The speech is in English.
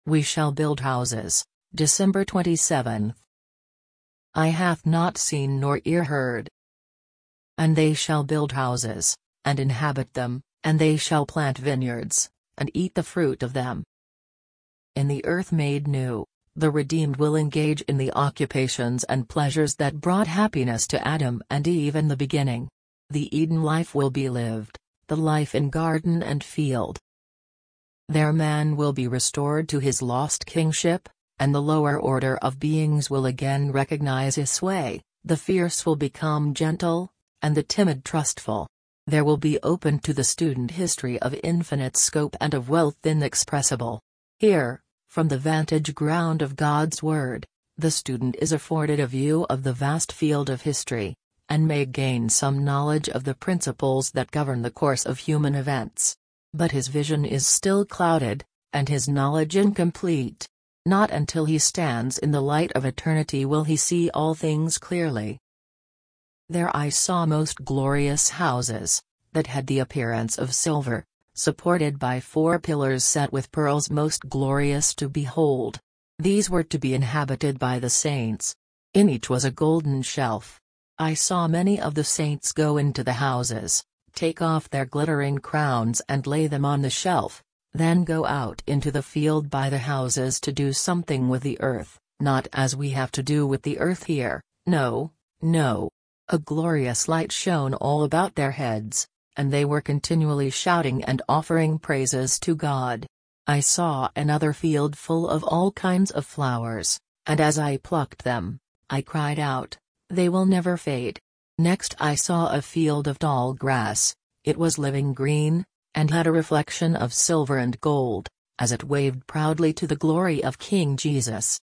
We shall build houses. December 27. Eye hath not seen nor ear heard. And they shall build houses, and inhabit them, and they shall plant vineyards, and eat the fruit of them. In the earth made new, the redeemed will engage in the occupations and pleasures that brought happiness to Adam and Eve in the beginning. The Eden life will be lived, the life in garden and field. There man will be restored to his lost kingship, and the lower order of beings will again recognize his sway, the fierce will become gentle, and the timid trustful. There will be open to the student history of infinite scope and of wealth inexpressible. Here, from the vantage ground of God's Word, the student is afforded a view of the vast field of history, and may gain some knowledge of the principles that govern the course of human events. But his vision is still clouded, and his knowledge incomplete. Not until he stands in the light of eternity will he see all things clearly. There I saw most glorious houses, that had the appearance of silver, supported by 4 pillars set with pearls most glorious to behold. These were to be inhabited by the saints. In each was a golden shelf. I saw many of the saints go into the houses, take off their glittering crowns and lay them on the shelf, then go out into the field by the houses to do something with the earth, not as we have to do with the earth here, no, no. A glorious light shone all about their heads, and they were continually shouting and offering praises to God. I saw another field full of all kinds of flowers, and as I plucked them, I cried out, "They will never fade." Next I saw a field of tall grass, it was living green, and had a reflection of silver and gold, as it waved proudly to the glory of King Jesus.